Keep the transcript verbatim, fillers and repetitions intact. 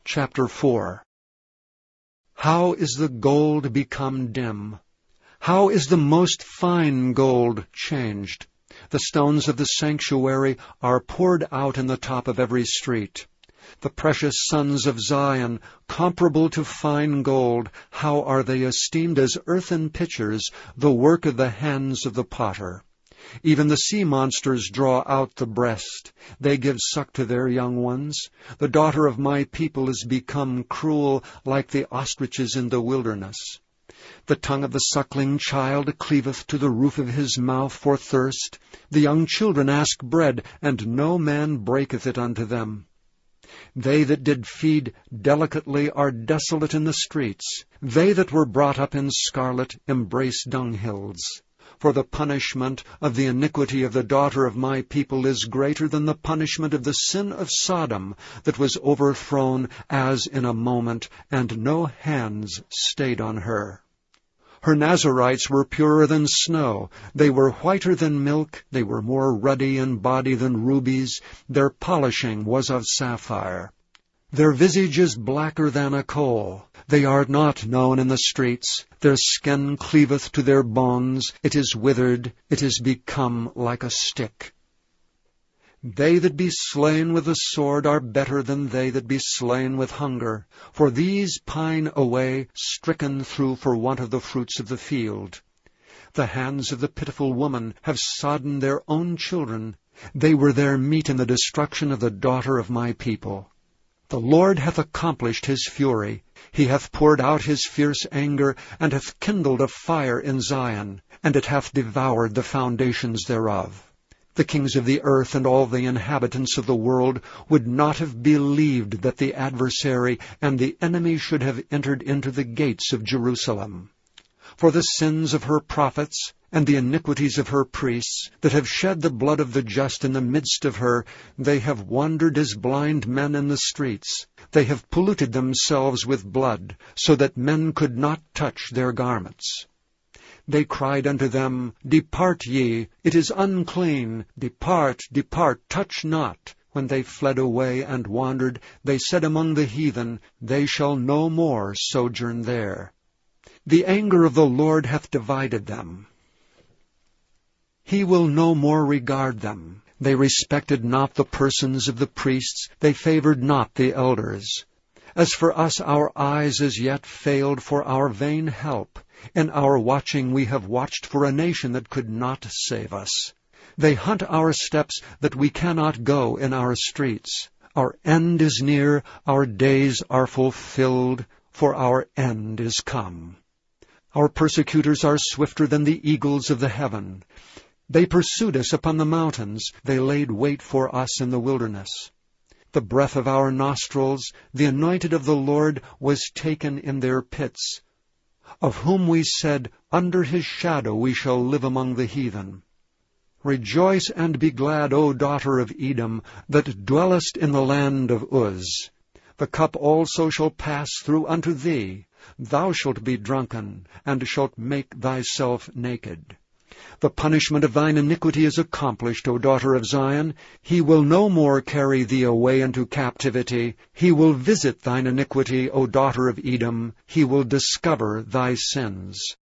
chapter four. How is the gold become dim? How is the most fine gold changed? The stones of the sanctuary are poured out in the top of every street. The precious sons of Zion, comparable to fine gold, how are they esteemed as earthen pitchers, the work of the hands of the potter. Even the sea monsters draw out the breast. They give suck to their young ones. The daughter of my people is become cruel, like the ostriches in the wilderness. The tongue of the suckling child cleaveth to the roof of his mouth for thirst. The young children ask bread, and no man breaketh it unto them. They that did feed delicately are desolate in the streets. They that were brought up in scarlet embrace dunghills. For the punishment of the iniquity of the daughter of my people is greater than the punishment of the sin of Sodom, that was overthrown as in a moment, and no hands stayed on her. Her Nazarites were purer than snow. They were whiter than milk. They were more ruddy in body than rubies. Their polishing was of sapphire. Their visage is blacker than a coal. They are not known in the streets. Their skin cleaveth to their bones. It is withered. It is become like a stick. They that be slain with the sword are better than they that be slain with hunger. For these pine away, stricken through for want of the fruits of the field. The hands of the pitiful woman have sodden their own children. They were their meat in the destruction of the daughter of my people. The Lord hath accomplished his fury. He hath poured out his fierce anger, and hath kindled a fire in Zion, and it hath devoured the foundations thereof. The kings of the earth and all the inhabitants of the world would not have believed that the adversary and the enemy should have entered into the gates of Jerusalem. For the sins of her prophets and the iniquities of her priests, that have shed the blood of the just in the midst of her, they have wandered as blind men in the streets. They have polluted themselves with blood, so that men could not touch their garments. They cried unto them, Depart ye, it is unclean. Depart, depart, touch not. When they fled away and wandered, they said among the heathen, They shall no more sojourn there. The anger of the Lord hath divided them. He will no more regard them. They respected not the persons of the priests. They favored not the elders. As for us, our eyes as yet failed for our vain help. In our watching we have watched for a nation that could not save us. They hunt our steps that we cannot go in our streets. Our end is near, our days are fulfilled, for our end is come. Our persecutors are swifter than the eagles of the heaven. They pursued us upon the mountains. They laid wait for us in the wilderness. The breath of our nostrils, the anointed of the Lord, was taken in their pits, of whom we said, Under his shadow we shall live among the heathen. Rejoice and be glad, O daughter of Edom, that dwellest in the land of Uz. The cup also shall pass through unto thee. Thou shalt be drunken, and shalt make thyself naked. The punishment of thine iniquity is accomplished, O daughter of Zion. He will no more carry thee away into captivity. He will visit thine iniquity, O daughter of Edom. He will discover thy sins.